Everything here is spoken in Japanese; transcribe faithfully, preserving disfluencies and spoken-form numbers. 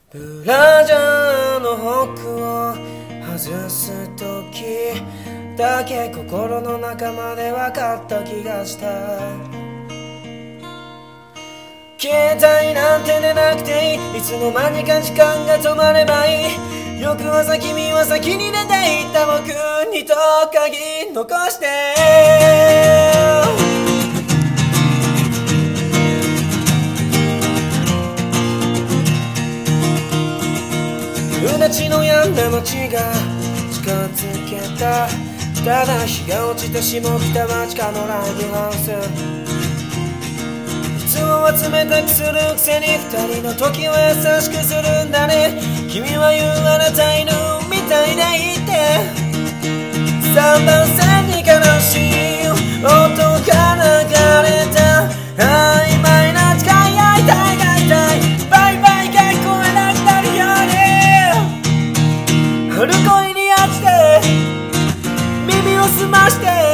ブラジャーのホックを外す時だけ心の中まで分かった気がした。携帯なんて出なくていい、いつの間にか時間が止まればいい。翌朝君は先に出て行った僕にと鍵残して、うなちの病んだ街が近づけた。ただ日が落ちて下北は地下のライブハウス。いつもは冷たくするくせに二人の時は優しくするんだね。君は言うあなた犬みたいでいて、三番線に悲しい音が流れた。曖昧な誓い合いたいがいたい、バイバイが聞こえなくなるように、春恋に落ちて耳を澄まして